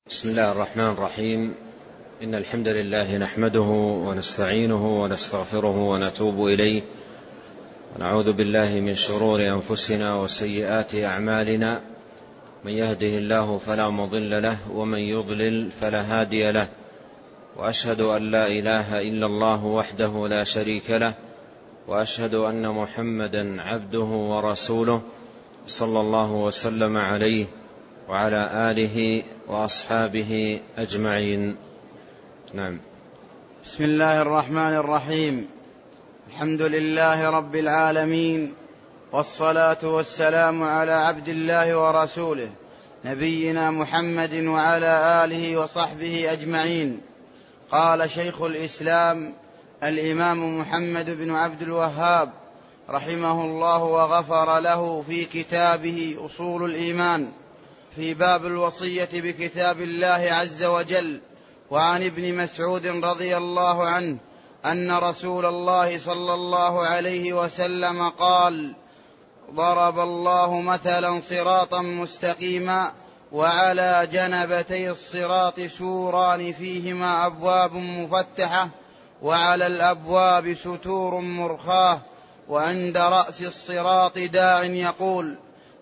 بسم الله الرحمن الرحيم. إن الحمد لله نحمده ونستعينه ونستغفره ونتوب إليه، ونعوذ بالله من شرور أنفسنا وسيئات أعمالنا. من يهده الله فلا مضل له، ومن يضلل فلا هادي له. وأشهد أن لا إله إلا الله وحده لا شريك له، وأشهد أن محمدا عبده ورسوله صلى الله وسلم عليه وعلى آله وأصحابه أجمعين. نعم. بسم الله الرحمن الرحيم. الحمد لله رب العالمين، والصلاة والسلام على عبد الله ورسوله نبينا محمد وعلى آله وصحبه أجمعين. قال شيخ الإسلام الإمام محمد بن عبد الوهاب رحمه الله وغفر له في كتابه أصول الإيمان في باب الوصية بكتاب الله عز وجل، وعن ابن مسعود رضي الله عنه أن رسول الله صلى الله عليه وسلم قال: ضرب الله مثلا صراطا مستقيما، وعلى جنبتي الصراط سوران فيهما أبواب مفتحة، وعلى الأبواب ستور مرخاة، وعند رأس الصراط داع يقول: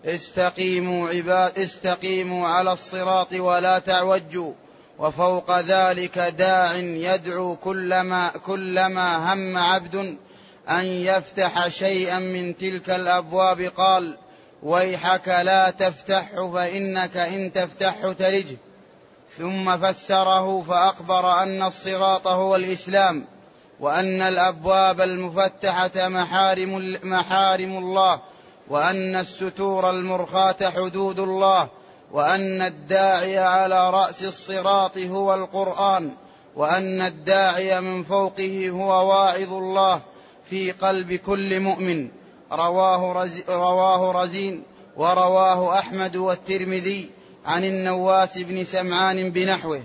استقيموا على الصراط ولا تعوجوا، وفوق ذلك داع يدعو كلما هم عبد أن يفتح شيئا من تلك الأبواب قال: ويحك لا تفتحه فإنك إن تفتحه تلجه. ثم فسره فأخبر أن الصراط هو الإسلام، وأن الأبواب المفتحة محارم الله، وأن الستور المرخاة حدود الله، وأن الداعي على رأس الصراط هو القرآن، وأن الداعي من فوقه هو واعظ الله في قلب كل مؤمن. رواه رزين، ورواه أحمد والترمذي عن النواس بن سمعان بنحوه.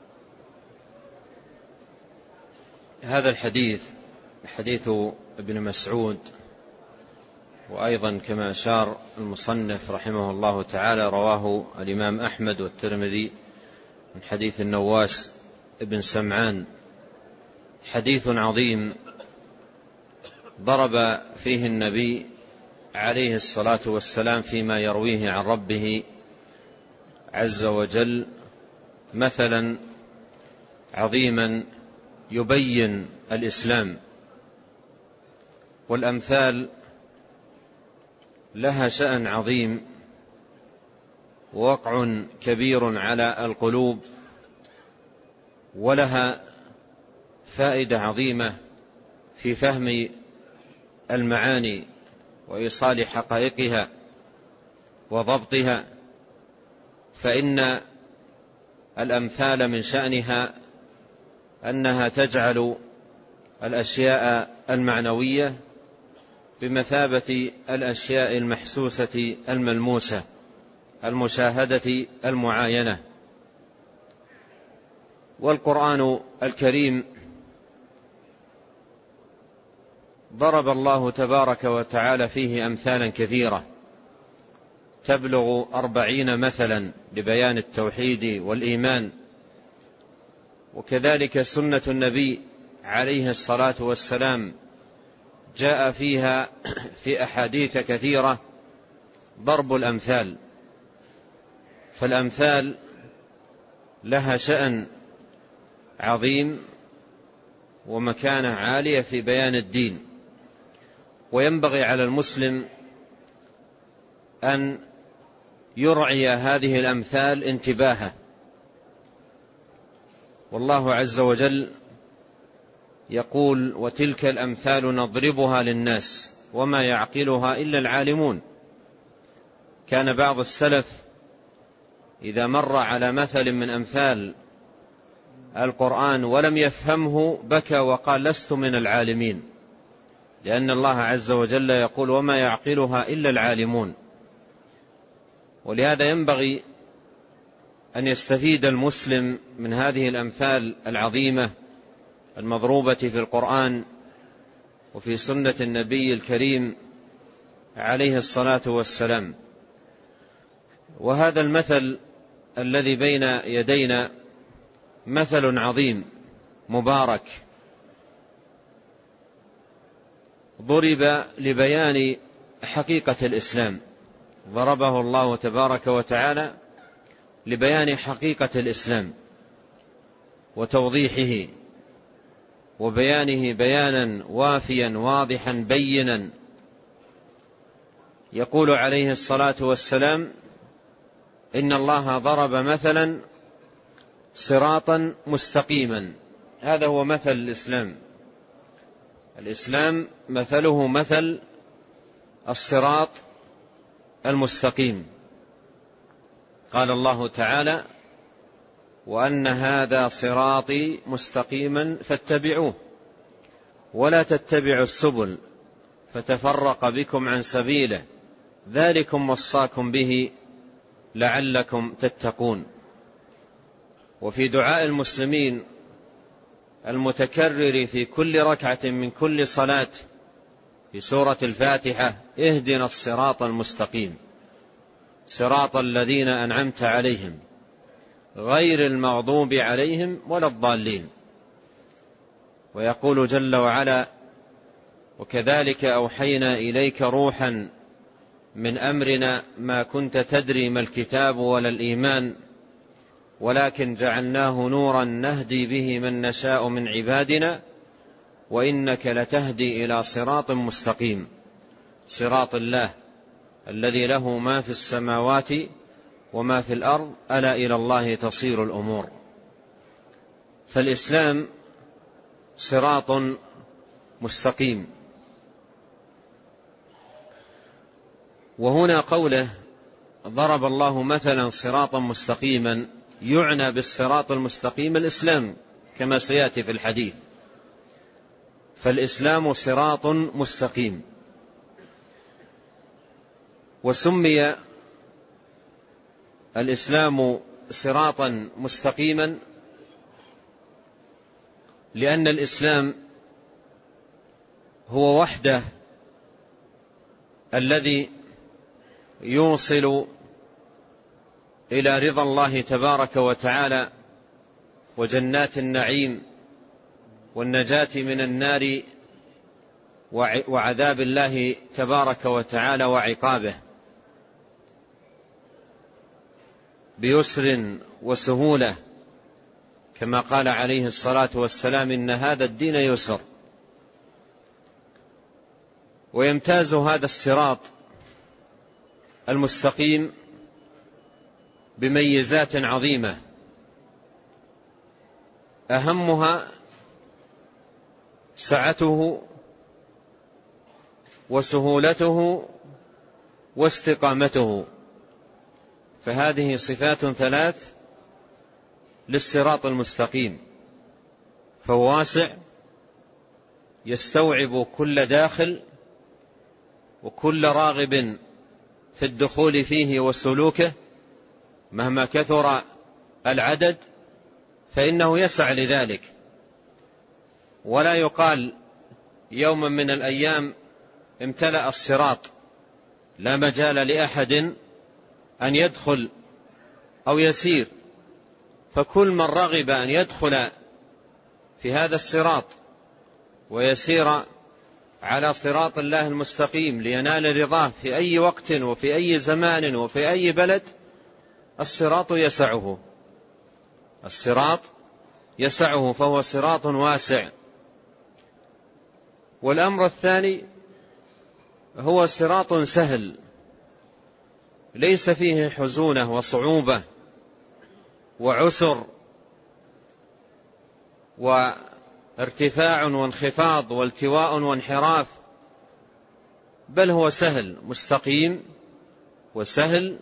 هذا الحديث حديث ابن مسعود، وأيضا كما أشار المصنف رحمه الله تعالى رواه الإمام أحمد والترمذي من حديث النواس بن سمعان. حديث عظيم ضرب فيه النبي عليه الصلاة والسلام فيما يرويه عن ربه عز وجل مثلا عظيما يبين الإسلام. والأمثال لها شأن عظيم ووقع كبير على القلوب، ولها فائدة عظيمة في فهم المعاني وإيصال حقائقها وضبطها. فإن الأمثال من شأنها أنها تجعل الأشياء المعنوية بمثابة الأشياء المحسوسة الملموسة المشاهدة المعاينة. والقرآن الكريم ضرب الله تبارك وتعالى فيه أمثالا كثيرة تبلغ 40 مثلا لبيان التوحيد والإيمان. وكذلك سنة النبي عليه الصلاة والسلام جاء فيها في أحاديث كثيرة ضرب الأمثال. فالأمثال لها شأن عظيم ومكانة عالية في بيان الدين، وينبغي على المسلم أن يرعي هذه الأمثال انتباهه. والله عز وجل يقول: وتلك الأمثال نضربها للناس وما يعقلها إلا العالمون. كان بعض السلف إذا مر على مثل من أمثال القرآن ولم يفهمه بكى وقال: لست من العالمين، لأن الله عز وجل يقول: وما يعقلها إلا العالمون. ولهذا ينبغي أن يستفيد المسلم من هذه الأمثال العظيمة المضروبة في القرآن وفي سنة النبي الكريم عليه الصلاة والسلام. وهذا المثل الذي بين يدينا مثل عظيم مبارك ضرب لبيان حقيقة الإسلام، ضربه الله تبارك وتعالى لبيان حقيقة الإسلام وتوضيحه وبيانه بيانا وافيا واضحا بينا. يقول عليه الصلاة والسلام: إن الله ضرب مثلا صراطا مستقيما. هذا هو مثل الإسلام. الإسلام مثله مثل الصراط المستقيم. قال الله تعالى: وأن هذا صراطي مستقيما فاتبعوه ولا تتبعوا السبل فتفرق بكم عن سبيله ذلكم وصاكم به لعلكم تتقون. وفي دعاء المسلمين المتكرر في كل ركعة من كل صلاة في سورة الفاتحة: اهدنا الصراط المستقيم صراط الذين أنعمت عليهم غير المغضوب عليهم ولا الضالين. ويقول جل وعلا: وكذلك أوحينا إليك روحا من أمرنا ما كنت تدري ما الكتاب ولا الإيمان ولكن جعلناه نورا نهدي به من نشاء من عبادنا وإنك لتهدي إلى صراط مستقيم صراط الله الذي له ما في السماوات وما في الأرض ألا إلى الله تصير الأمور. فالإسلام صراط مستقيم. وهنا قوله ضرب الله مثلا صراطا مستقيما يعنى بالصراط المستقيم الإسلام كما سيأتي في الحديث. فالإسلام صراط مستقيم. وسمي الإسلام صراطا مستقيما لأن الإسلام هو وحده الذي يوصل إلى رضا الله تبارك وتعالى وجنات النعيم والنجاة من النار وعذاب الله تبارك وتعالى وعقابه بيسر وسهولة، كما قال عليه الصلاة والسلام: إن هذا الدين يسر. ويمتاز هذا الصراط المستقيم بميزات عظيمة، أهمها سعته وسهولته واستقامته. فهذه صفات ثلاث للصراط المستقيم، فهو واسع يستوعب كل داخل وكل راغب في الدخول فيه وسلوكه مهما كثر العدد فإنه يسع لذلك. ولا يقال يوما من الأيام امتلأ الصراط لا مجال لأحد أن يدخل أو يسير، فكل من رغب أن يدخل في هذا الصراط ويسير على صراط الله المستقيم لينال رضاه في أي وقت وفي أي زمان وفي أي بلد الصراط يسعه. الصراط يسعه، فهو صراط واسع. والأمر الثاني هو صراط سهل ليس فيه حزونة وصعوبة وعسر وارتفاع وانخفاض والتواء وانحراف، بل هو سهل مستقيم وسهل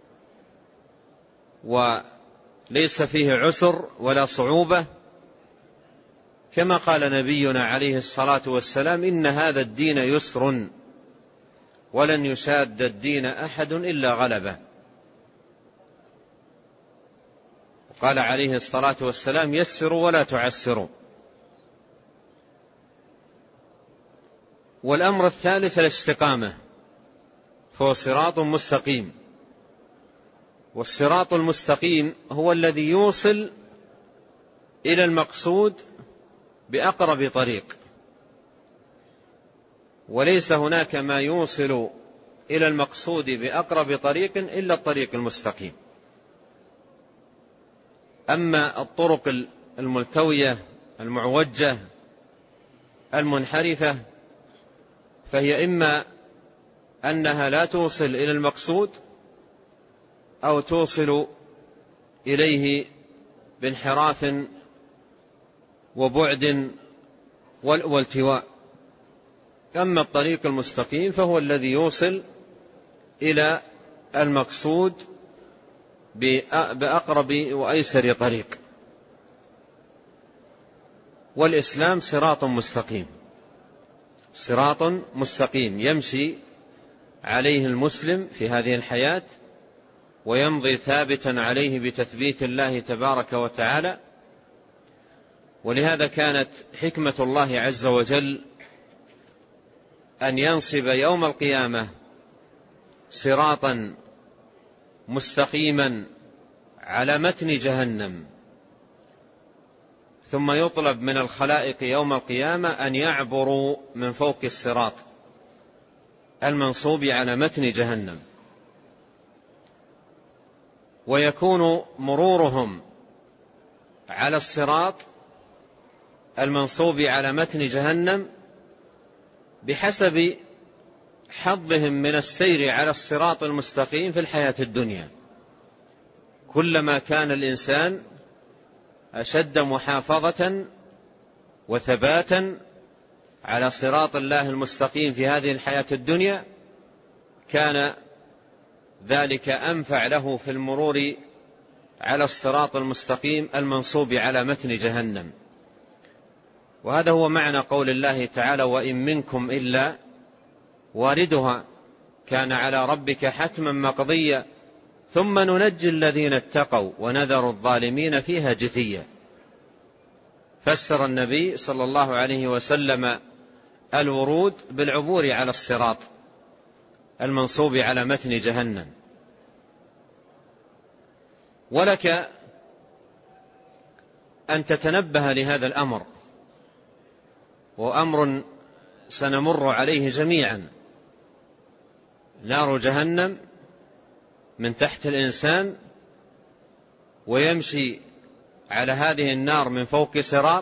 وليس فيه عسر ولا صعوبة، كما قال نبينا عليه الصلاة والسلام: إن هذا الدين يسر ولن يشاد الدين أحد إلا غلبه. وقال عليه الصلاة والسلام: يسروا ولا تعسروا. والأمر الثالث الاستقامة، فهو صراط مستقيم. والصراط المستقيم هو الذي يوصل إلى المقصود بأقرب طريق، وليس هناك ما يوصل إلى المقصود بأقرب طريق إلا الطريق المستقيم. أما الطرق الملتوية المعوجة المنحرفة فهي إما أنها لا توصل إلى المقصود أو توصل إليه بانحراف وبعد والتواء. أما الطريق المستقيم فهو الذي يوصل إلى المقصود بأقرب وأيسر طريق. والإسلام صراط مستقيم، صراط مستقيم يمشي عليه المسلم في هذه الحياة ويمضي ثابتا عليه بتثبيت الله تبارك وتعالى. ولهذا كانت حكمة الله عز وجل أن ينصب يوم القيامة صراطا مستقيما على متن جهنم، ثم يطلب من الخلائق يوم القيامة أن يعبروا من فوق الصراط المنصوب على متن جهنم، ويكون مرورهم على الصراط المنصوب على متن جهنم بحسب حظهم من السير على الصراط المستقيم في الحياة الدنيا. كلما كان الإنسان أشد محافظة وثباتا على صراط الله المستقيم في هذه الحياة الدنيا كان ذلك أنفع له في المرور على الصراط المستقيم المنصوب على متن جهنم. وهذا هو معنى قول الله تعالى: وإن منكم إلا واردها كان على ربك حتما مقضيا ثم ننجي الذين اتقوا ونذر الظالمين فيها جثيا. فسر النبي صلى الله عليه وسلم الورود بالعبور على الصراط المنصوب على متن جهنم. ولك أن تتنبه لهذا الأمر، وأمر سنمر عليه جميعا. نار جهنم من تحت الإنسان، ويمشي على هذه النار من فوق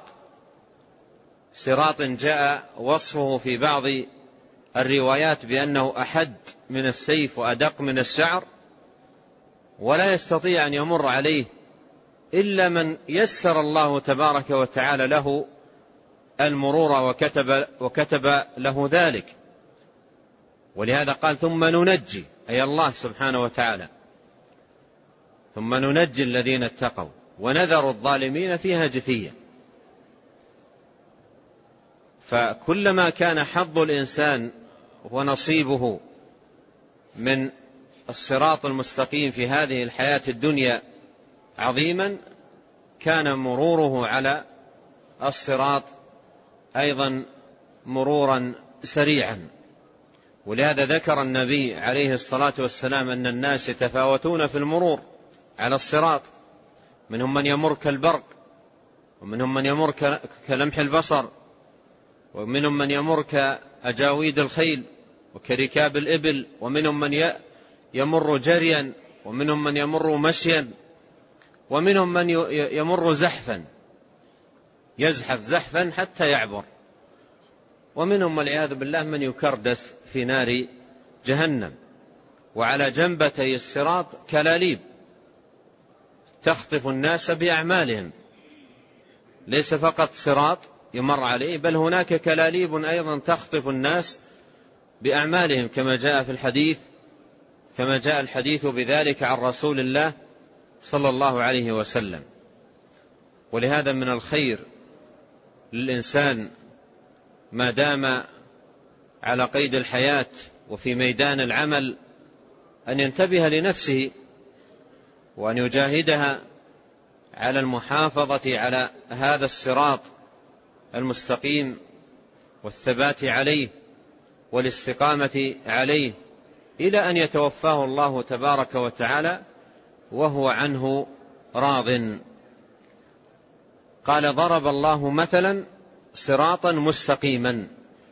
صراط جاء وصفه في بعض الروايات بأنه أحد من السيف وأدق من الشعر، ولا يستطيع أن يمر عليه إلا من يسر الله تبارك وتعالى له المرور وكتب له ذلك. ولهذا قال: ثم ننجي، أي الله سبحانه وتعالى، ثم ننجي الذين اتقوا ونذر الظالمين فيها جثيا. فكلما كان حظ الإنسان ونصيبه من الصراط المستقيم في هذه الحياة الدنيا عظيما كان مروره على الصراط أيضا مرورا سريعا. ولهذا ذكر النبي عليه الصلاة والسلام أن الناس يتفاوتون في المرور على الصراط، منهم من يمر كالبرق، ومنهم من يمر كلمح البصر، ومنهم من يمر كأجاويد الخيل وكركاب الإبل، ومنهم من يمر جريا، ومنهم من يمر مشيا، ومنهم من يمر زحفا، يزحف زحفا حتى يعبر، ومنهم والعياذ بالله من يكردس في نار جهنم. وعلى جنبتي الصراط كلاليب تخطف الناس بأعمالهم، ليس فقط صراط يمر عليه، بل هناك كلاليب أيضا تخطف الناس بأعمالهم، كما جاء الحديث بذلك عن رسول الله صلى الله عليه وسلم. ولهذا من الخير للإنسان ما دام على قيد الحياة وفي ميدان العمل أن ينتبه لنفسه وأن يجاهدها على المحافظة على هذا الصراط المستقيم والثبات عليه والاستقامة عليه إلى أن يتوفاه الله تبارك وتعالى وهو عنه راض. قال: ضرب الله مثلا صراطا مستقيما،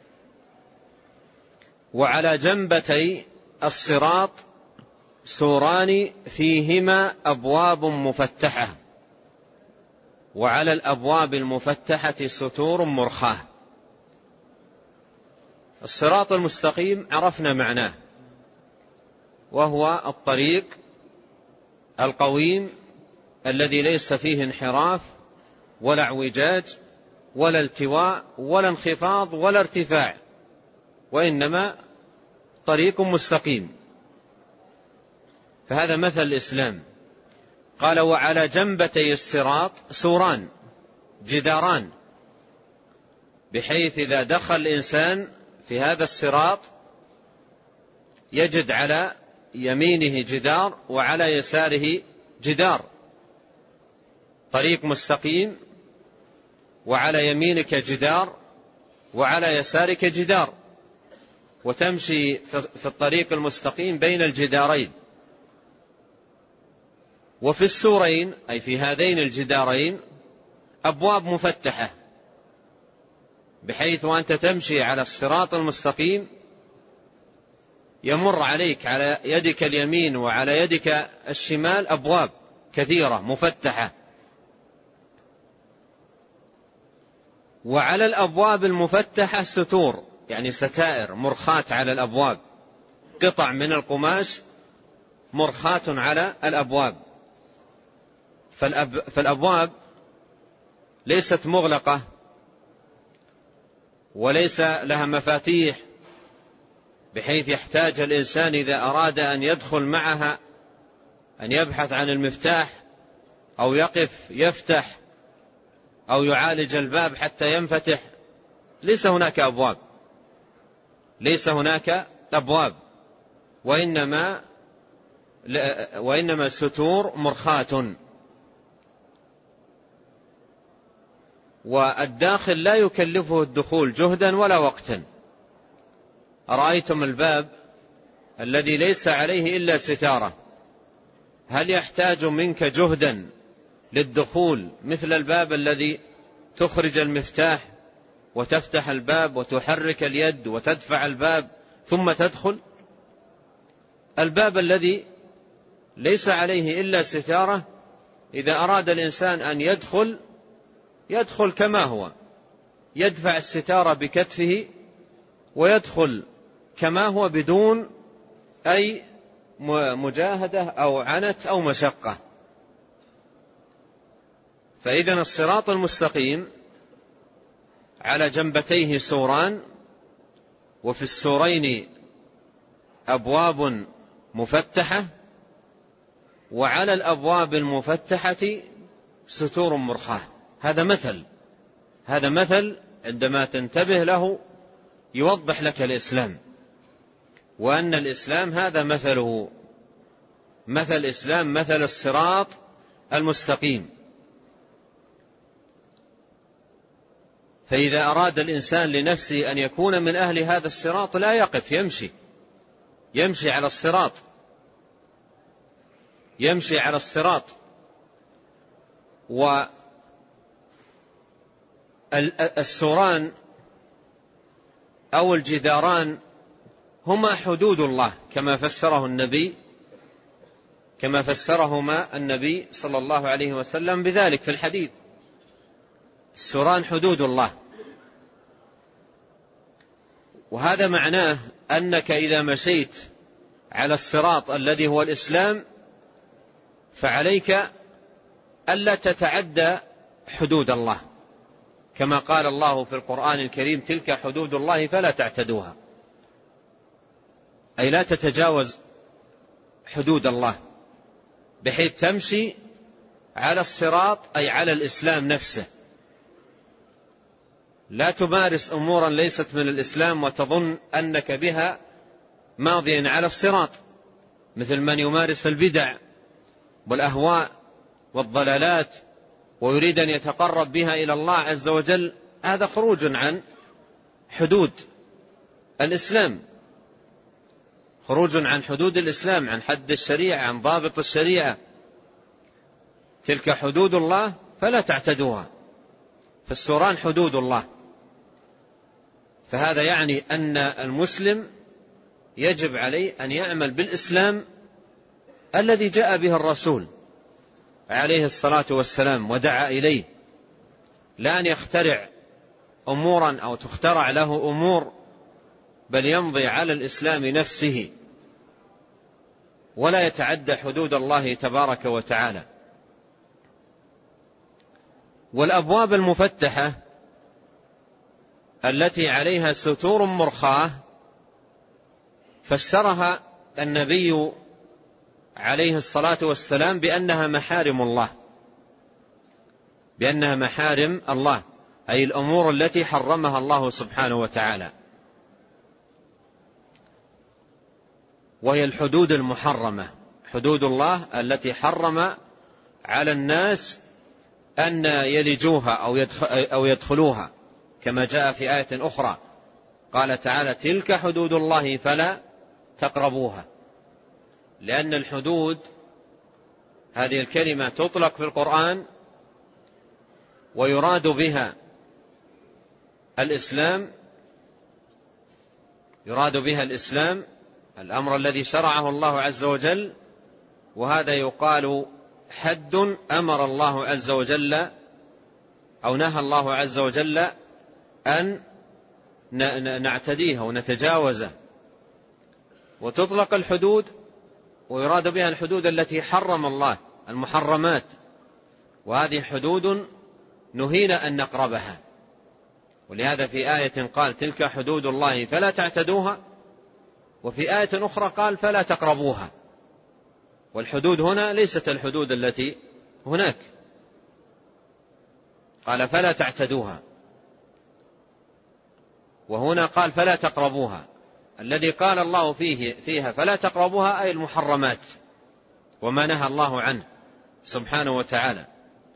وعلى جنبتي الصراط سوران فيهما أبواب مفتحة، وعلى الأبواب المفتحة ستور مرخاة. الصراط المستقيم عرفنا معناه، وهو الطريق القويم الذي ليس فيه انحراف ولا اعوجاج ولا التواء ولا انخفاض ولا ارتفاع، وإنما طريق مستقيم. فهذا مثل الإسلام. قال: وعلى جنبتي الصراط سوران، جداران، بحيث إذا دخل الإنسان في هذا الصراط يجد على يمينه جدار وعلى يساره جدار. طريق مستقيم، وعلى يمينك جدار وعلى يسارك جدار، وتمشي في الطريق المستقيم بين الجدارين. وفي السورين، أي في هذين الجدارين، أبواب مفتحة، بحيث وأنت تمشي على الصراط المستقيم يمر عليك على يدك اليمين وعلى يدك الشمال أبواب كثيرة مفتحة. وعلى الأبواب المفتحة ستور، يعني ستائر مرخاة على الأبواب، قطع من القماش مرخاة على الأبواب. فالأبواب ليست مغلقة وليس لها مفاتيح، بحيث يحتاج الإنسان إذا أراد أن يدخل معها أن يبحث عن المفتاح أو يقف يفتح أو يعالج الباب حتى ينفتح. ليس هناك أبواب، ليس هناك أبواب، وإنما ستور مرخاة. والداخل لا يكلفه الدخول جهدا ولا وقتا. أرأيتم الباب الذي ليس عليه إلا ستارة، هل يحتاج منك جهدا للدخول مثل الباب الذي تخرج المفتاح وتفتح الباب وتحرك اليد وتدفع الباب ثم تدخل؟ الباب الذي ليس عليه إلا ستارة، إذا أراد الإنسان أن يدخل كما هو، يدفع الستارة بكتفه ويدخل كما هو بدون أي مجاهدة أو عنت أو مشقة. فإذا الصراط المستقيم على جنبتيه سوران، وفي السورين أبواب مفتحة، وعلى الأبواب المفتحة ستور مرخاة. هذا مثل عندما تنتبه له يوضح لك الإسلام، وأن الإسلام هذا مثله، مثل الإسلام مثل الصراط المستقيم. فإذا أراد الإنسان لنفسه أن يكون من أهل هذا الصراط لا يقف، يمشي على الصراط، يمشي على الصراط. والسوران أو الجداران هما حدود الله كما فسرهما النبي صلى الله عليه وسلم بذلك في الحديث. السوران حدود الله، وهذا معناه أنك إذا مشيت على الصراط الذي هو الإسلام فعليك ألا تتعدى حدود الله، كما قال الله في القرآن الكريم: تلك حدود الله فلا تعتدوها، أي لا تتجاوز حدود الله، بحيث تمشي على الصراط أي على الإسلام نفسه. لا تمارس أمورا ليست من الإسلام وتظن أنك بها ماضيا على الصراط، مثل من يمارس البدع والأهواء والضلالات ويريد أن يتقرب بها إلى الله عز وجل. هذا خروج عن حدود الإسلام، خروج عن حدود الإسلام، عن حد الشريعة، عن ضابط الشريعة. تلك حدود الله فلا تعتدوها، فالسوران حدود الله. فهذا يعني أن المسلم يجب عليه أن يعمل بالإسلام الذي جاء به الرسول عليه الصلاة والسلام ودعا إليه، لا أن يخترع أمورا أو تخترع له أمور، بل يمضي على الإسلام نفسه ولا يتعدى حدود الله تبارك وتعالى. والأبواب المفتحة التي عليها ستور مرخاة فسرها النبي عليه الصلاة والسلام بأنها محارم الله، بأنها محارم الله، أي الأمور التي حرمها الله سبحانه وتعالى، وهي الحدود المحرمة، حدود الله التي حرم على الناس أن يلجوها أو يدخلوها، كما جاء في آية أخرى قال تعالى: تلك حدود الله فلا تقربوها. لأن الحدود هذه الكلمة تطلق في القرآن ويراد بها الإسلام، يراد بها الإسلام، الأمر الذي شرعه الله عز وجل، وهذا يقال حد أمر الله عز وجل أو نهى الله عز وجل أن نعتديها ونتجاوزه. وتطلق الحدود ويراد بها الحدود التي حرم الله، المحرمات، وهذه حدود نهينا أن نقربها. ولهذا في آية قال: تلك حدود الله فلا تعتدوها، وفي آية أخرى قال: فلا تقربوها. والحدود هنا ليست الحدود التي هناك، قال: فلا تعتدوها، وهنا قال: فلا تقربوها. الذي قال الله فيها فلا تقربوها أي المحرمات وما نهى الله عنه سبحانه وتعالى.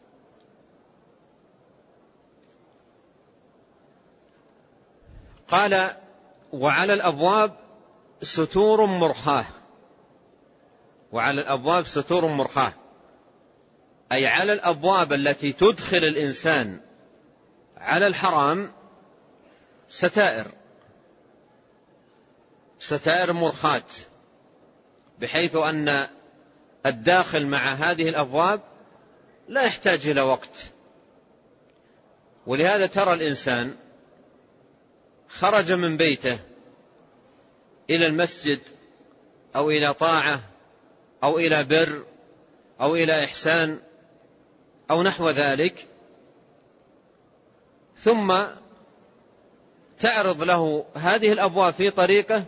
قال: وعلى الأبواب ستور مرخاة. وعلى الأبواب ستور مرخاة، أي على الأبواب التي تدخل الإنسان على الحرام ستائر مرخاة، بحيث أن الداخل مع هذه الأبواب لا يحتاج إلى وقت. ولهذا ترى الإنسان خرج من بيته إلى المسجد أو إلى طاعة أو إلى بر أو إلى إحسان أو نحو ذلك، ثم تعرض له هذه الأبواب في طريقه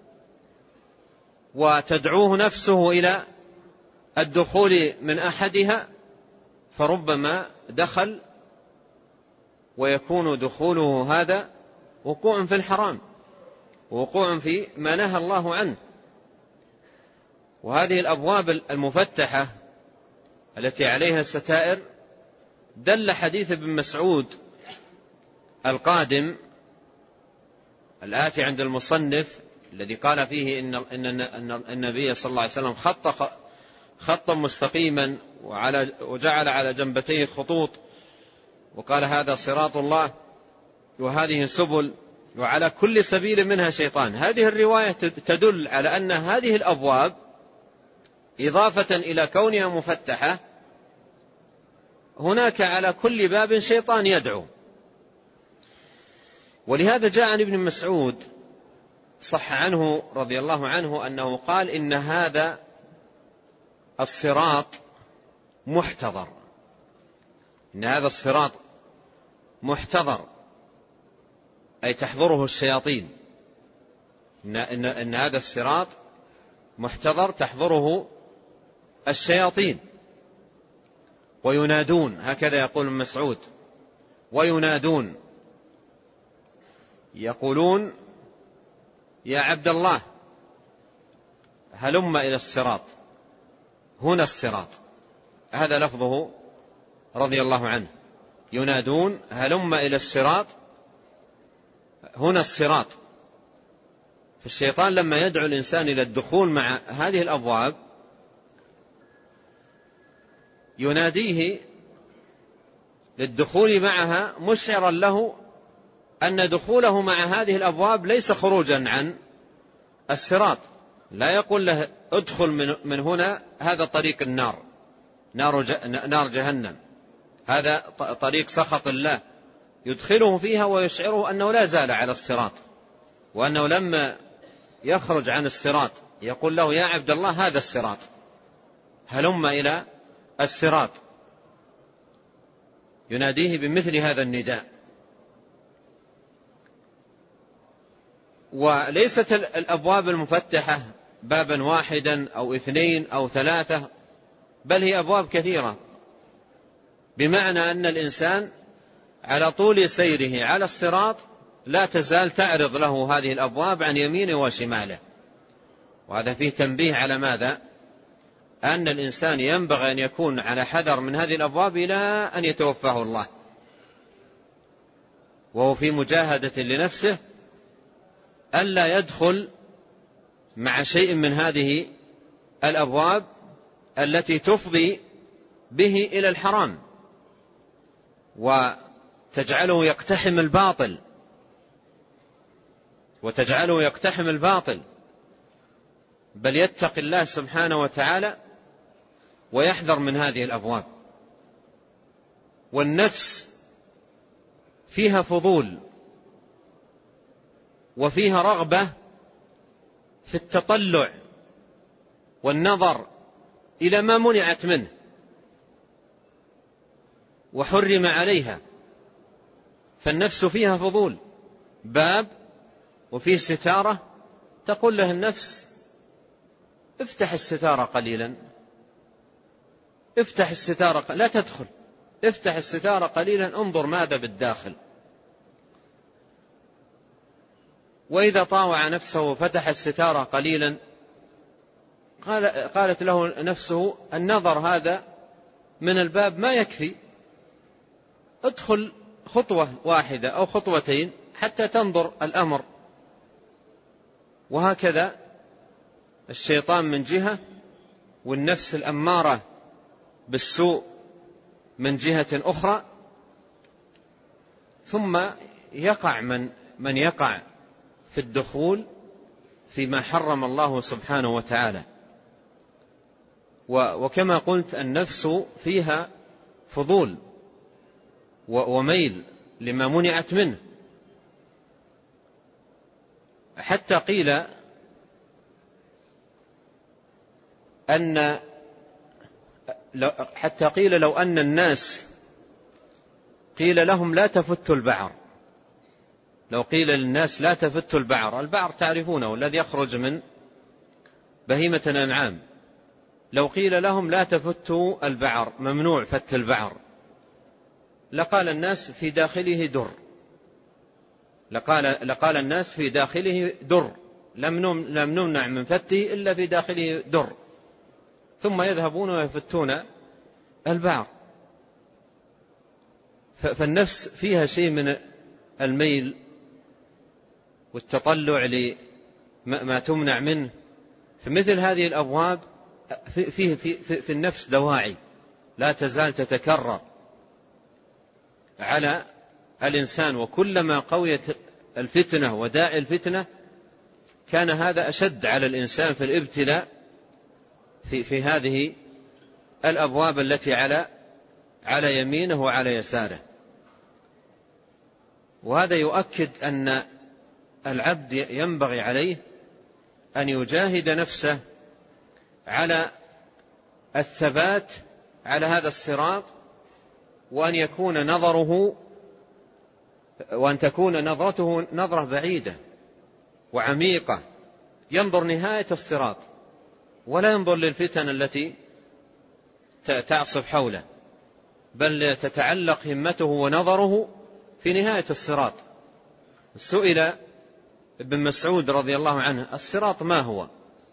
وتدعوه نفسه إلى الدخول من أحدها، فربما دخل ويكون دخوله هذا وقوع في الحرام، وقوع في ما نهى الله عنه. وهذه الأبواب المفتحة التي عليها الستائر دل حديث ابن مسعود القادم الآتي عند المصنف، الذي قال فيه إن النبي صلى الله عليه وسلم خطا مستقيما وجعل على جنبتيه خطوط، وقال: هذا صراط الله وهذه سبل وعلى كل سبيل منها شيطان. هذه الرواية تدل على أن هذه الأبواب إضافة إلى كونها مفتحة، هناك على كل باب شيطان يدعو. ولهذا جاء عن ابن مسعود صح عنه رضي الله عنه أنه قال: إن هذا الصراط محتضر، إن هذا الصراط محتضر، أي تحضره الشياطين. إن هذا الصراط محتضر تحضره الشياطين، وينادون، هكذا يقول ابن مسعود، وينادون يقولون: يا عبد الله هلم إلى الصراط، هنا الصراط. هذا لفظه رضي الله عنه، ينادون: هلم إلى الصراط، هنا الصراط. فالشيطان لما يدعو الإنسان إلى الدخول مع هذه الأبواب يناديه للدخول معها، مشعرا له أن دخوله مع هذه الأبواب ليس خروجا عن الصراط. لا يقول له ادخل من هنا، هذا طريق النار، نار جهنم، هذا طريق سخط الله، يدخله فيها ويشعره أنه لا زال على الصراط، وأنه لما يخرج عن الصراط يقول له يا عبد الله هذا الصراط، هلم إلى الصراط، يناديه بمثل هذا النداء. وليست الأبواب المفتحة بابا واحدا أو 2 أو 3، بل هي أبواب كثيرة، بمعنى أن الإنسان على طول سيره على الصراط لا تزال تعرض له هذه الأبواب عن يمينه وشماله. وهذا فيه تنبيه على ماذا؟ أن الإنسان ينبغي أن يكون على حذر من هذه الأبواب إلى أن يتوفاه الله، وهو في مجاهدة لنفسه ألا يدخل مع شيء من هذه الأبواب التي تفضي به إلى الحرام وتجعله يقتحم الباطل، بل يتقي الله سبحانه وتعالى ويحذر من هذه الأبواب. والنفس فيها فضول وفيها رغبة في التطلع والنظر إلى ما منعت منه وحرم عليها، فالنفس فيها فضول، باب وفيه ستارة تقول له النفس افتح الستارة قليلا، افتح الستارة، لا تدخل، افتح الستارة قليلا، انظر ماذا بالداخل. وإذا طاوع نفسه وفتح الستارة قليلا قالت له نفسه النظر هذا من الباب ما يكفي، ادخل خطوة واحدة أو خطوتين حتى تنظر الأمر. وهكذا الشيطان من جهة، والنفس الأمارة بالسوء من جهة أخرى، ثم يقع من يقع في الدخول فيما حرم الله سبحانه وتعالى. وكما قلت النفس فيها فضول وميل لما منعت منه، حتى قيل لو أن الناس قيل لهم لا تفتوا البعر، لو قيل للناس لا تفتوا البعر، البعر تعرفونه الذي يخرج من بهيمة الأنعام، لو قيل لهم لا تفتوا البعر، ممنوع فت البعر، لقال الناس في داخله در، لقال الناس في داخله در، لم نمنع من فته إلا في داخله در، ثم يذهبون ويفتون البعر. فالنفس فيها شيء من الميل والتطلع لما تمنع منه. في مثل هذه الأبواب في النفس دواعي لا تزال تتكرر على الإنسان، وكلما قويت الفتنة وداعي الفتنة كان هذا أشد على الإنسان في الابتلاء في هذه الأبواب التي على يمينه وعلى يساره. وهذا يؤكد أن العبد ينبغي عليه أن يجاهد نفسه على الثبات على هذا الصراط، وأن تكون نظرته نظرة بعيدة وعميقة، ينظر نهاية الصراط ولا ينظر للفتن التي تعصف حوله، بل تتعلق همته ونظره في نهاية الصراط. سئل ابن مسعود رضي الله عنه الصراط ما هو؟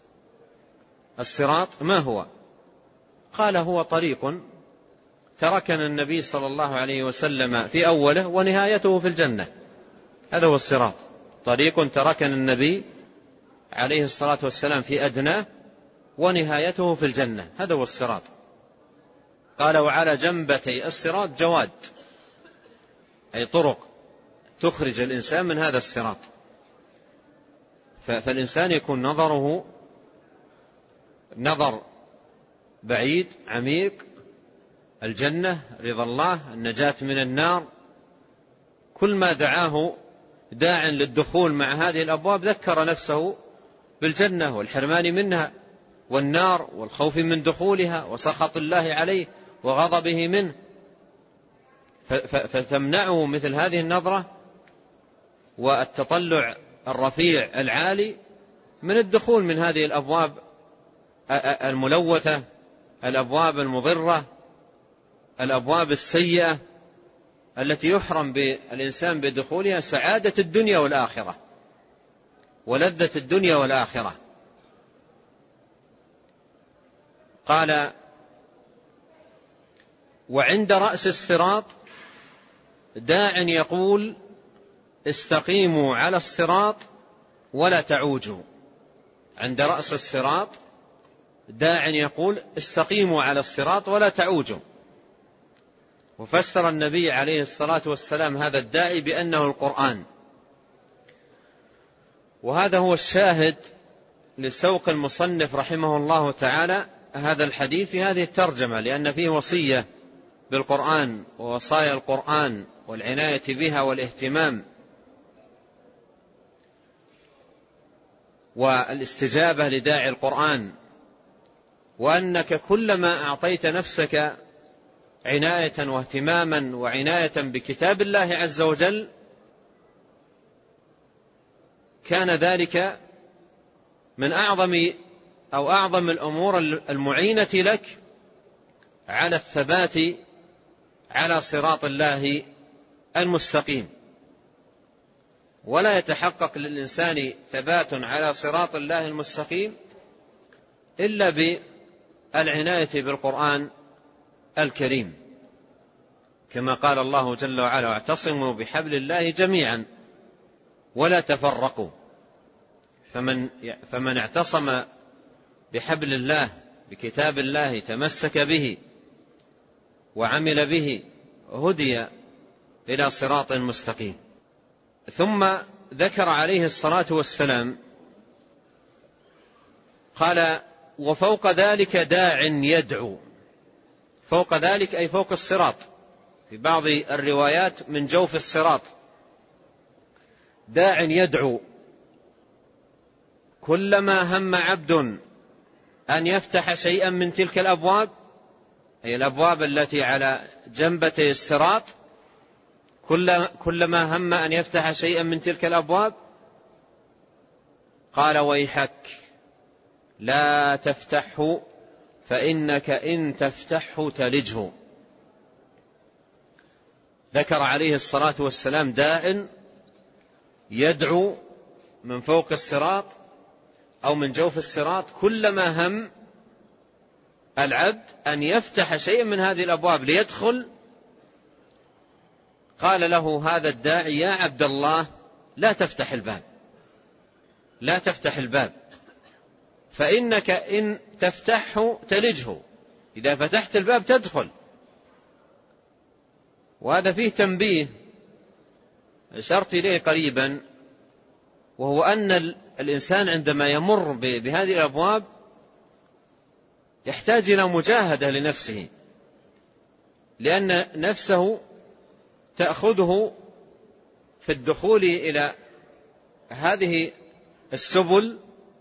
الصراط ما هو؟ قال هو طريق تركنا النبي صلى الله عليه وسلم في أوله ونهايته في الجنة، هذا هو الصراط، طريق تركنا النبي عليه الصلاة والسلام في أدناه ونهايته في الجنة، هذا هو الصراط. قال وعلى جنبتي الصراط جواد، أي طرق تخرج الإنسان من هذا الصراط. فالإنسان يكون نظره نظر بعيد عميق، الجنة، رضا الله، النجاة من النار. كل ما دعاه داع للدخول مع هذه الأبواب ذكر نفسه بالجنة والحرمان منها، والنار والخوف من دخولها، وسخط الله عليه وغضبه منه. فتمنعه مثل هذه النظرة والتطلع الرفيع العالي من الدخول من هذه الأبواب الملوثة، الأبواب المضرة، الأبواب السيئة التي يحرم بالإنسان بدخولها سعادة الدنيا والآخرة ولذة الدنيا والآخرة. قال وعند رأس الصراط داع يقول استقيموا على الصراط ولا تعوجوا. عند رأس الصراط داع يقول استقيموا على الصراط ولا تعوجوا. وفسر النبي عليه الصلاة والسلام هذا الداعي بأنه القرآن. وهذا هو الشاهد لسوق المصنف رحمه الله تعالى هذا الحديث في هذه الترجمة، لأن فيه وصية بالقرآن ووصايا القرآن والعناية بها والاهتمام والاستجابة لداعي القرآن، وأنك كلما أعطيت نفسك عناية واهتماما وعناية بكتاب الله عز وجل كان ذلك من أعظم الأمور المعينة لك على الثبات على صراط الله المستقيم. ولا يتحقق للإنسان ثبات على صراط الله المستقيم إلا بالعناية بالقرآن الكريم، كما قال الله جل وعلا واعتصموا بحبل الله جميعا ولا تفرقوا. فمن اعتصم بحبل الله بكتاب الله تمسك به وعمل به هدي إلى صراط مستقيم. ثم ذكر عليه الصلاة والسلام قال وفوق ذلك داع يدعو. فوق ذلك أي فوق الصراط، في بعض الروايات من جوف الصراط. داع يدعو كلما هم عبد أن يفتح شيئا من تلك الأبواب، أي الأبواب التي على جنبتي الصراط، كلما هم أن يفتح شيئا من تلك الأبواب قال ويحك لا تفتحه فإنك إن تفتحه تلجه. ذكر عليه الصلاة والسلام داع يدعو من فوق الصراط أو من جوف الصراط كلما هم العبد أن يفتح شيئا من هذه الأبواب ليدخل، قال له هذا الداعي يا عبد الله لا تفتح الباب، لا تفتح الباب، فإنك إن تفتحه تلجه، إذا فتحت الباب تدخل. وهذا فيه تنبيه أشرت إليه قريبا، وهو أن الإنسان عندما يمر بهذه الأبواب يحتاج إلى مجاهدة لنفسه، لأن نفسه تأخذه في الدخول إلى هذه السبل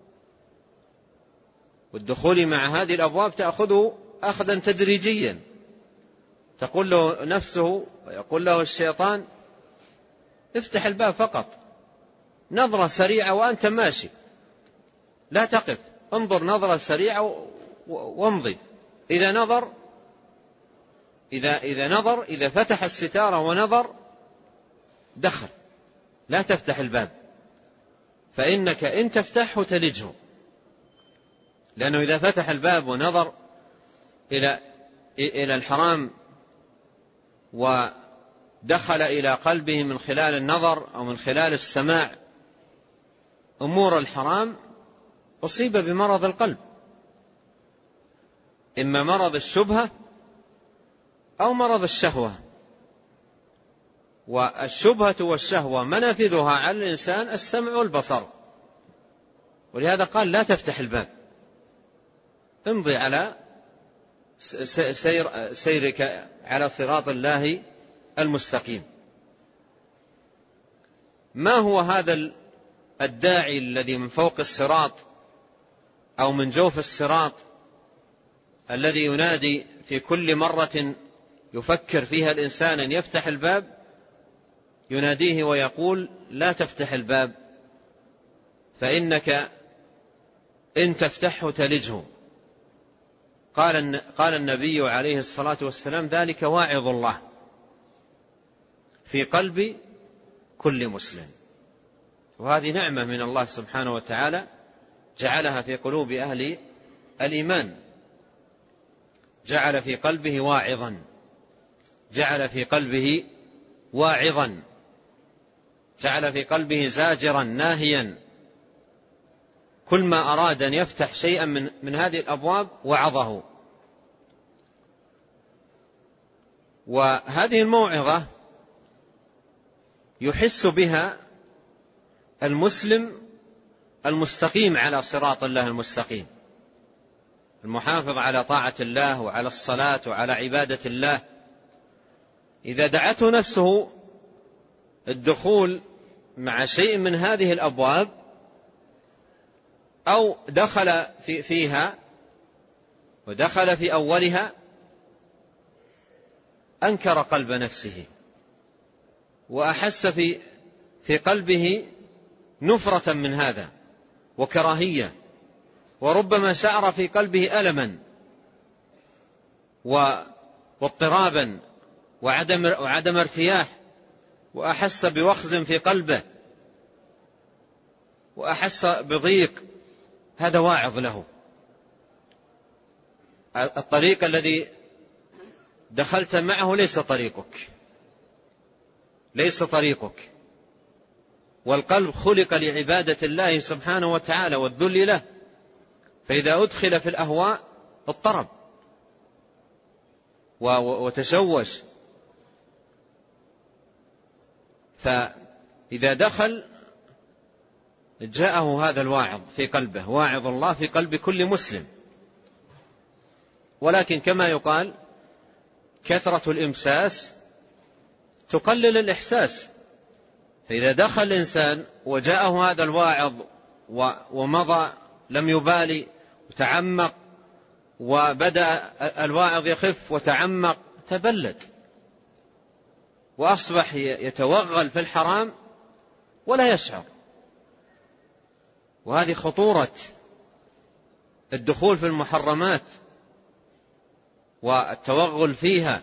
والدخول مع هذه الأبواب تأخذه أخذا تدريجيا. تقول له نفسه ويقول له الشيطان افتح الباب فقط، نظرة سريعة وأنت ماشي، لا تقف، انظر نظرة سريعة وامضي. إذا نظر إذا فتح الستارة ونظر دخل، لا تفتح الباب، فإنك إن تفتحه تلجه. لأنه إذا فتح الباب ونظر إلى الحرام ودخل إلى قلبه من خلال النظر أو من خلال السماع أمور الحرام أصيب بمرض القلب، إما مرض الشبهة أو مرض الشهوة. والشبهة والشهوة منافذها على الإنسان السمع والبصر، ولهذا قال لا تفتح الباب، امضي على سيرك على صراط الله المستقيم. ما هو هذا الداعي الذي من فوق الصراط أو من جوف الصراط الذي ينادي في كل مرة يفكر فيها الإنسان أن يفتح الباب، يناديه ويقول لا تفتح الباب فإنك إن تفتحه تلجه. قال النبي عليه الصلاة والسلام ذلك واعظ الله في قلب كل مسلم. وهذه نعمة من الله سبحانه وتعالى جعلها في قلوب أهل الإيمان، جعل في قلبه واعظا، جعل في قلبه واعظا، جعل في قلبه زاجرا ناهيا. كل ما أراد أن يفتح شيئا من هذه الأبواب وعظه. وهذه الموعظة يحس بها المسلم المستقيم على صراط الله المستقيم، المحافظ على طاعة الله وعلى الصلاة وعلى عبادة الله. إذا دعته نفسه الدخول مع شيء من هذه الأبواب أو دخل فيها ودخل في أولها، أنكر قلب نفسه وأحس في قلبه نفرة من هذا وكراهية، وربما شعر في قلبه ألما واضطرابا وعدم ارتياح، وأحس بوخز في قلبه وأحس بضيق. هذا واعظ له. الطريق الذي دخلت معه ليس طريقك، ليس طريقك. والقلب خلق لعبادة الله سبحانه وتعالى والذل له، فإذا أدخل في الأهواء اضطرب وتشوش. فإذا دخل جاءه هذا الواعظ في قلبه، واعظ الله في قلب كل مسلم. ولكن كما يقال كثرة الإمساس تقلل الإحساس. فإذا دخل الإنسان وجاءه هذا الواعظ ومضى لم يبالي وتعمق، وبدأ الواعظ يخف وتعمق، تبلد وأصبح يتوغل في الحرام ولا يشعر. وهذه خطورة الدخول في المحرمات والتوغل فيها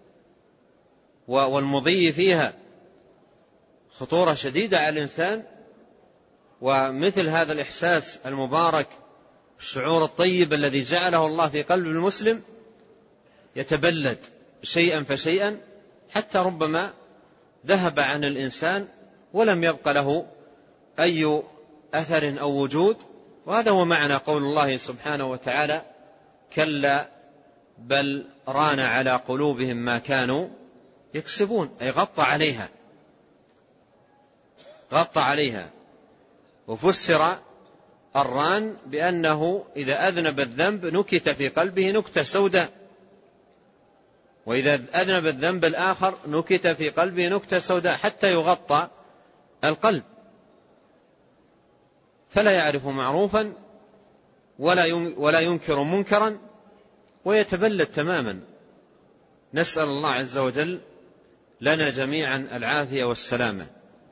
والمضي فيها، خطورة شديدة على الإنسان. ومثل هذا الإحساس المبارك، الشعور الطيب الذي جعله الله في قلب المسلم، يتبلد شيئا فشيئا حتى ربما ذهب عن الإنسان ولم يبق له أي أثر أو وجود. وهذا هو معنى قول الله سبحانه وتعالى كلا بل ران على قلوبهم ما كانوا يكسبون، أي غطى عليها. وفسر الران بأنه إذا أذنب الذنب نكت في قلبه نكتة سوداء، وإذا أذنب الذنب الآخر نكت في قلبه نكتة سوداء حتى يغطى القلب، فلا يعرف معروفا ولا ينكر منكرا، ويتبلد تماما. نسأل الله عز وجل لنا جميعا العافية والسلامة.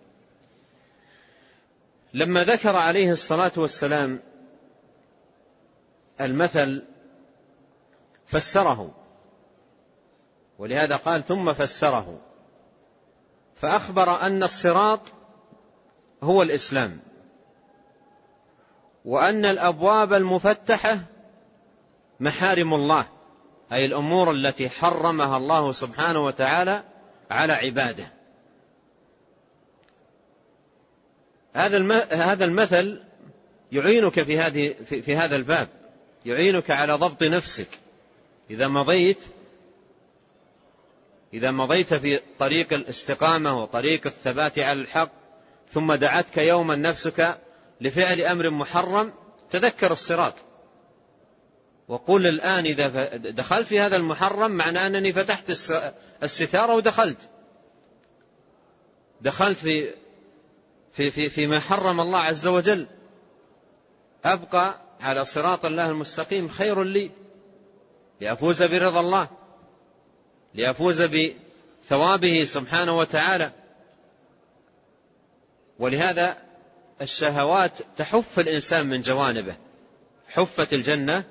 لما ذكر عليه الصلاة والسلام المثل فسره، ولهذا قال ثم فسره، فأخبر أن الصراط هو الإسلام، وأن الأبواب المفتحة محارم الله، أي الأمور التي حرمها الله سبحانه وتعالى على عباده. هذا المثل يعينك في هذا الباب، يعينك على ضبط نفسك. إذا مضيت إذا مضيت في طريق الاستقامة وطريق الثبات على الحق ثم دعتك يوما نفسك لفعل أمر محرم، تذكر الصراط وقل الآن إذا دخلت في هذا المحرم معنى أنني فتحت الستارة ودخلت فيما حرم الله عز وجل. أبقى على صراط الله المستقيم خير لي، لأفوز برضا الله، لأفوز بثوابه سبحانه وتعالى. ولهذا الشهوات تحف الإنسان من جوانبه. حفت الجنة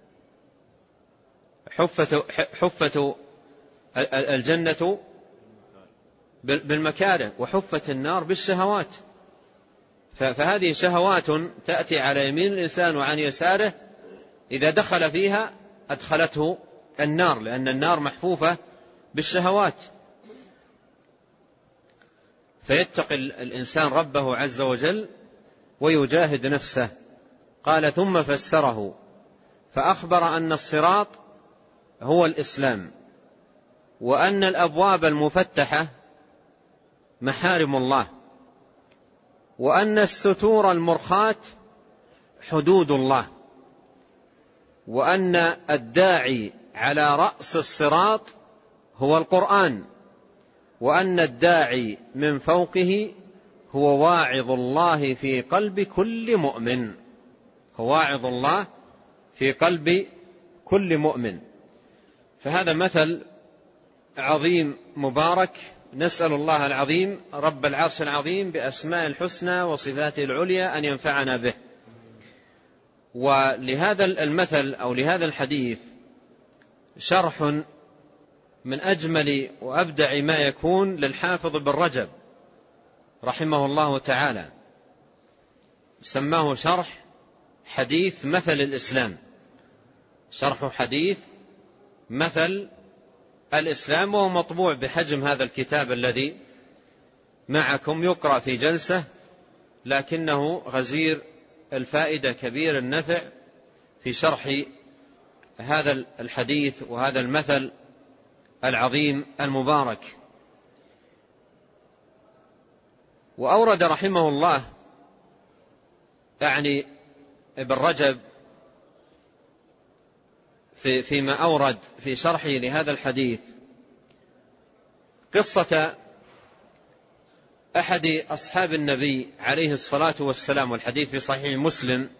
حفت الجنة بالمكاره، وحفت النار بالشهوات. فهذه شهوات تأتي على يمين الإنسان وعن يساره، إذا دخل فيها أدخلته النار، لأن النار محفوفة بالشهوات. فيتقي الإنسان ربه عز وجل ويجاهد نفسه. قال ثم فسره فأخبر أن الصراط هو الإسلام، وأن الأبواب المفتحة محارم الله، وأن الستور المرخاة حدود الله، وأن الداعي على رأس الصراط هو القرآن، وأن الداعي من فوقه هو واعظ الله في قلب كل مؤمن، هو واعظ الله في قلب كل مؤمن. فهذا مثل عظيم مبارك، نسأل الله العظيم رب العرش العظيم بأسماء الحسنى وصفاته العليا أن ينفعنا به. ولهذا المثل أو لهذا الحديث شرح من أجمل وأبدع ما يكون للحافظ بن رجب رحمه الله تعالى، سماه شرح حديث مثل الإسلام، شرح حديث مثل الإسلام، وهو مطبوع بحجم هذا الكتاب الذي معكم، يقرأ في جلسة، لكنه غزير الفائدة كبير النفع في شرح هذا الحديث وهذا المثل العظيم المبارك. وأورد رحمه الله يعني ابن رجب فيما أورد في شرحه لهذا الحديث قصة أحد أصحاب النبي عليه الصلاة والسلام، والحديث في صحيح مسلم،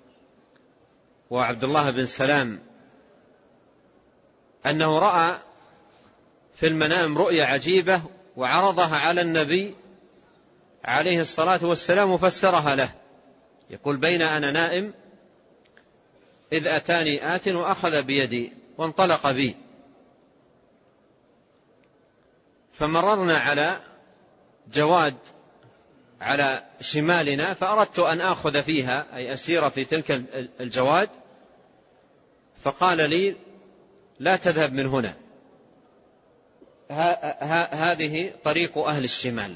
وعبد الله بن سلام، أنه رأى في المنام رؤيا عجيبة وعرضها على النبي عليه الصلاة والسلام وفسرها له. يقول بين أنا نائم إذ أتاني آت وأخذ بيدي وانطلق بي، فمررنا على جواد على شمالنا، فأردت أن آخذ فيها أي أسير في تلك الجواد، فقال لي لا تذهب من هنا، هذه طريق أهل الشمال.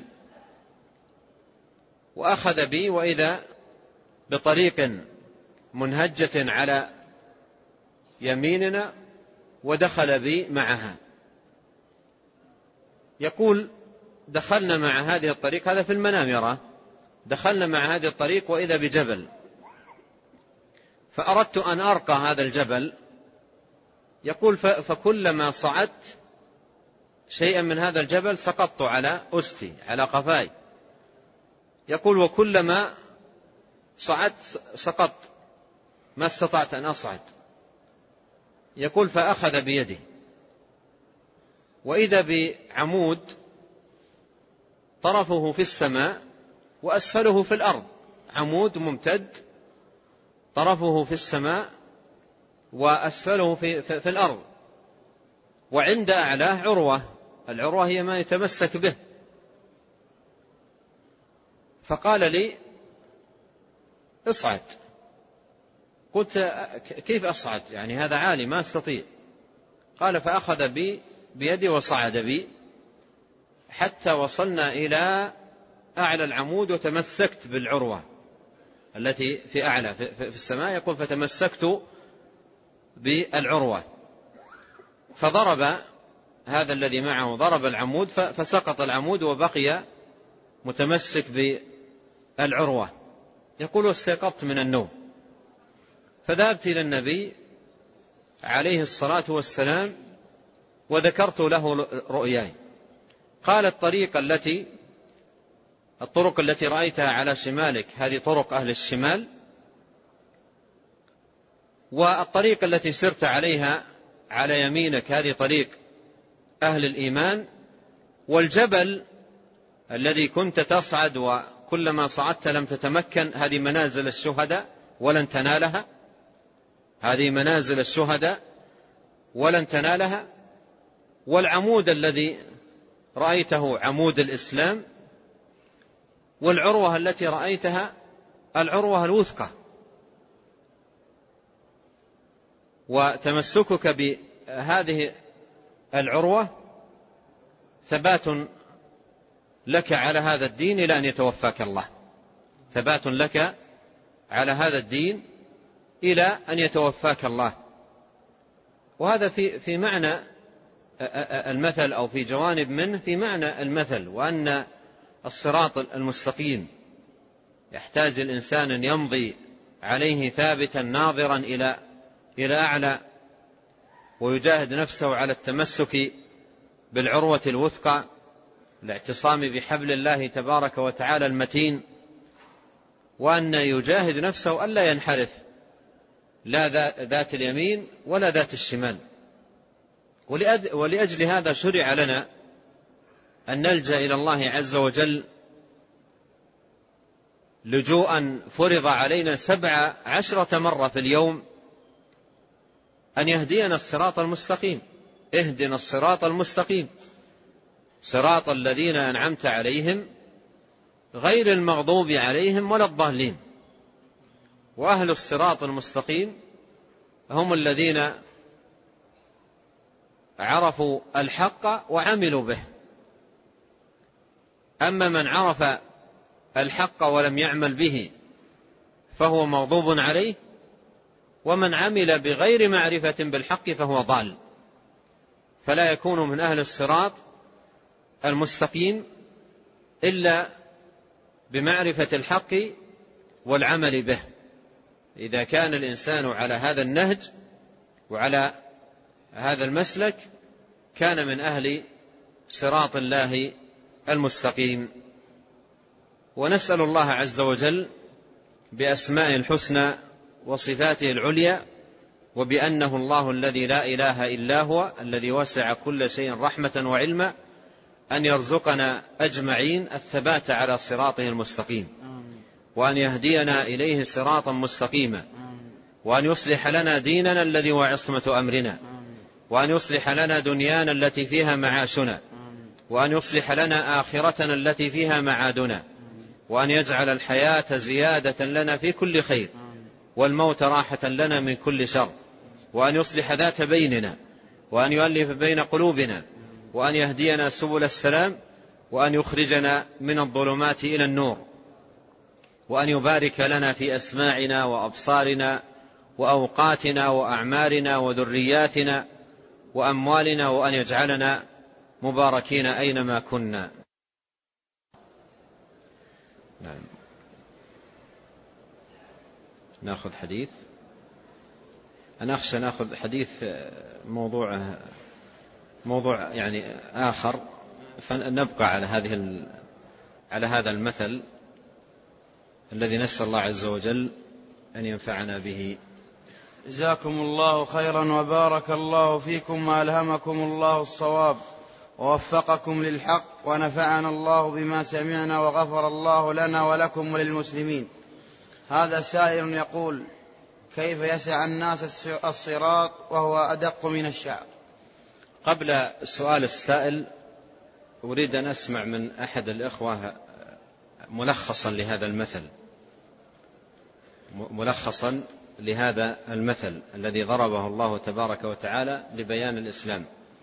وأخذ بي وإذا بطريق منهجة على يميننا، ودخل بي معها. يقول دخلنا مع هذه الطريق، هذا في المنام يرى، دخلنا مع هذه الطريق وإذا بجبل، فأردت أن أرقى هذا الجبل. يقول فكلما صعدت شيئا من هذا الجبل سقطت على أستي على قفاي. يقول وكلما صعدت سقطت، ما استطعت أن أصعد. يقول فأخذ بيدي وإذا بعمود طرفه في السماء وأسفله في الأرض، عمود ممتد طرفه في السماء وأسفله في الأرض، وعند أعلاه عروة، العروة هي ما يتمسك به. فقال لي اصعد. قلت كيف أصعد؟ يعني هذا عالي ما أستطيع. قال فأخذ بي بيدي وصعد بي حتى وصلنا إلى أعلى العمود، وتمسكت بالعروة التي في أعلى في السماء. يقول فتمسكت بالعروة، فضرب هذا الذي معه ضرب العمود فسقط العمود وبقي متمسك بالعروة. يقول: واستيقظت من النوم فذهبت إلى النبي عليه الصلاة والسلام وذكرت له رؤياي. قال: الطرق التي رأيتها على شمالك هذه طرق أهل الشمال، والطريق التي سرت عليها على يمينك هذه طريق أهل الإيمان، والجبل الذي كنت تصعد وكلما صعدت لم تتمكن هذه منازل الشهداء ولن تنالها، هذه منازل الشهداء ولن تنالها. والعمود الذي رأيته عمود الإسلام، والعروة التي رأيتها العروة الوثقى. وتمسكك بهذه العروة ثبات لك على هذا الدين إلى أن يتوفاك الله، ثبات لك على هذا الدين إلى أن يتوفاك الله. وهذا في معنى المثل، أو في جوانب منه في معنى المثل، وأن الصراط المستقيم يحتاج الإنسان أن يمضي عليه ثابتا ناظرا إلى أعلى، ويجاهد نفسه على التمسك بالعروة الوثقى، الاعتصام بحبل الله تبارك وتعالى المتين، وأن يجاهد نفسه ألا ينحرف لا ذات اليمين ولا ذات الشمال. ولأجل هذا شرع لنا أن نلجأ إلى الله عز وجل لجوءا فرض علينا 17 مرة في اليوم أن يهدينا الصراط المستقيم. اهدنا الصراط المستقيم صراط الذين أنعمت عليهم غير المغضوب عليهم ولا الضالين. وأهل الصراط المستقيم هم الذين عرفوا الحق وعملوا به. أما من عرف الحق ولم يعمل به فهو مغضوب عليه، ومن عمل بغير معرفة بالحق فهو ضال. فلا يكون من أهل الصراط المستقيم إلا بمعرفة الحق والعمل به. إذا كان الإنسان على هذا النهج وعلى هذا المسلك كان من أهل صراط الله المستقيم. ونسأل الله عز وجل بأسمائه الحسنى وصفاته العليا وبأنه الله الذي لا إله إلا هو الذي وسع كل شيء رحمة وعلما أن يرزقنا أجمعين الثبات على صراطه المستقيم، وأن يهدينا إليه صراطا مستقيما، وأن يصلح لنا ديننا الذي هو عصمة أمرنا، وأن يصلح لنا دنيانا التي فيها معاشنا، وأن يصلح لنا آخرتنا التي فيها معادنا، وأن يجعل الحياة زيادة لنا في كل خير والموت راحة لنا من كل شر، وأن يصلح ذات بيننا، وأن يؤلف بين قلوبنا، وأن يهدينا سبل السلام، وأن يخرجنا من الظلمات إلى النور، وأن يبارك لنا في أسماعنا وأبصارنا وأوقاتنا وأعمارنا وذرياتنا وأموالنا، وأن يجعلنا مباركين أينما كنا. نعم. نأخذ حديث. أنا أخشى نأخذ حديث موضوع يعني آخر، فنبقى على هذا المثل الذي نسأل الله عز وجل أن ينفعنا به. جزاكم الله خيرا وبارك الله فيكم وألهمكم الله الصواب ووفقكم للحق ونفعنا الله بما سمعنا وغفر الله لنا ولكم وللمسلمين. هذا سائل يقول: كيف يسع الناس الصراط وهو أدق من الشعر؟ قبل السؤال السائل أريد أن أسمع من أحد الإخوة ملخصا لهذا المثل الذي ضربه الله تبارك وتعالى لبيان الإسلام.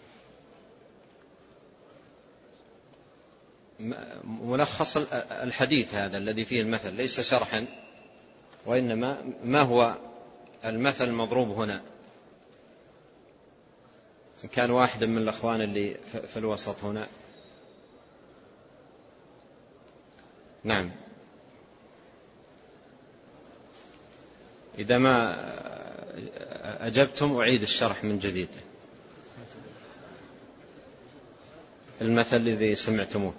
ملخص الحديث هذا الذي فيه المثل، ليس شرحا، وإنما ما هو المثل المضروب هنا. كان واحد من الأخوان اللي في الوسط هنا. نعم، إذا ما أجبتم أعيد الشرح من جديد المثل الذي سمعتموه.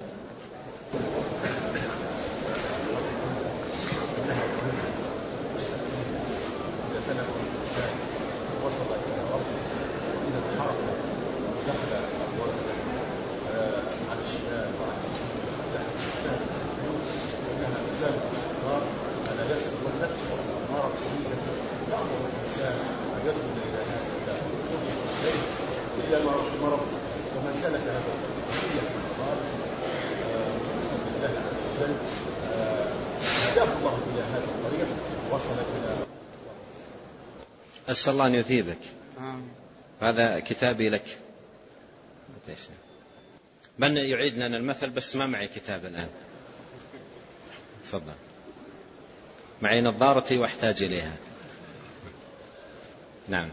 أسأل الله أن يثيبك. هذا كتابي لك. من يعيد لنا المثل؟ بس ما معي كتاب الآن. تفضل. معي نظارتي واحتاج إليها. نعم.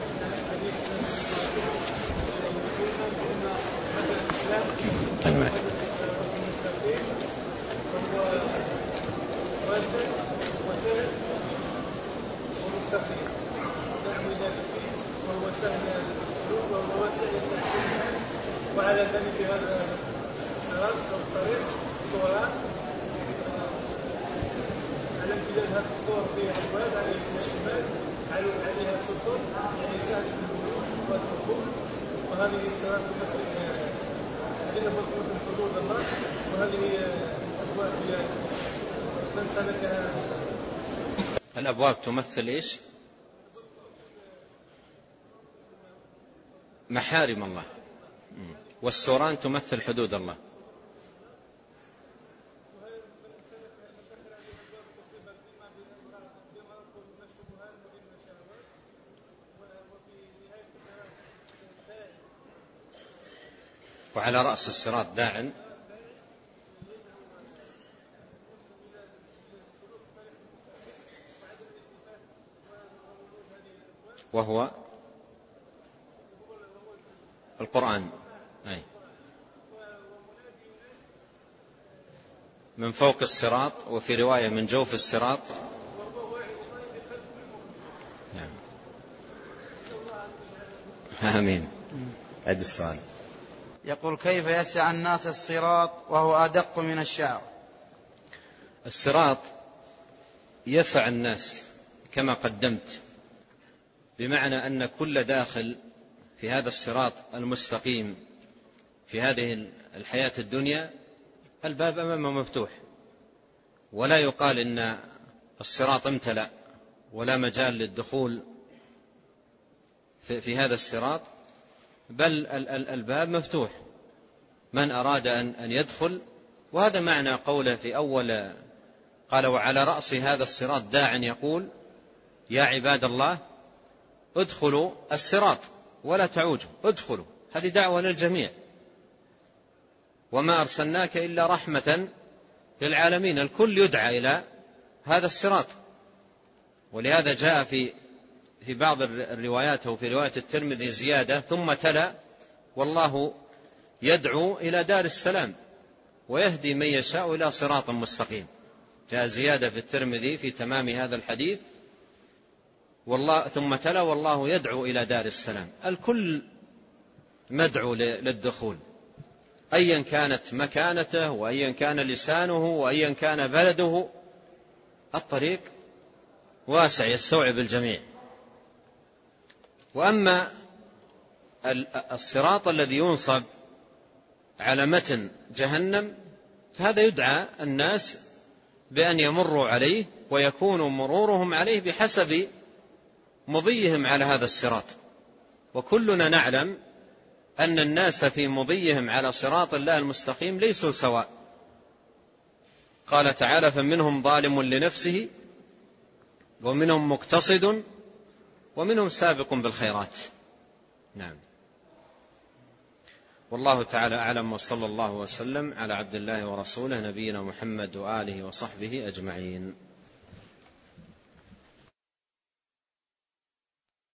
وعلى ذلك هذا الصراط أو الطريق صورة على امتداد هذا الصور فيها أبواب على الشمال عليها سطور يعني سهل الخروج والدخول، وهذه الصراط تمثل حدود الله، وهذه أبواب من سلكها. الأبواب تمثل إيش؟ محارم الله. والسوران تمثل حدود الله. وعلى رأس الصراط داع وهو القرآن. أي من فوق الصراط، وفي رواية من جوف الصراط. نعم. آمين. عد السؤال. يقول: كيف يسع الناس الصراط وهو أدق من الشعر؟ الصراط يسع الناس كما قدمت، بمعنى أن كل داخل في هذا الصراط المستقيم في هذه الحياة الدنيا الباب أمامه مفتوح، ولا يقال إن الصراط امتلأ ولا مجال للدخول في هذا الصراط، بل الباب مفتوح من أراد أن يدخل. وهذا معنى قوله في أول قال: وعلى رأس هذا الصراط داع يقول يا عباد الله ادخلوا الصراط ولا تعوجوا، ادخلوا. هذه دعوة للجميع. وما أرسلناك إلا رحمة للعالمين. الكل يدعى إلى هذا الصراط. ولهذا جاء في بعض الروايات أو في رواية الترمذي زيادة: ثم تلا والله يدعو إلى دار السلام ويهدي من يشاء إلى صراط مستقيم. جاء زيادة في الترمذي في تمام هذا الحديث: ثم تلا والله يدعو إلى دار السلام. الكل مدعو للدخول، أيا كانت مكانته وأيا كان لسانه وأيا كان بلده. الطريق واسع يستوعب الجميع. وأما الصراط الذي ينصب على متن جهنم فهذا يدعى الناس بأن يمروا عليه، ويكون مرورهم عليه بحسب مضيهم على هذا الصراط. وكلنا نعلم أن الناس في مضيهم على صراط الله المستقيم ليسوا سواء. قال تعالى: فمنهم ظالم لنفسه ومنهم مقتصد ومنهم سابق بالخيرات. نعم. والله تعالى أعلم، وصلى الله وسلم على عبد الله ورسوله نبينا محمد وآله وصحبه أجمعين.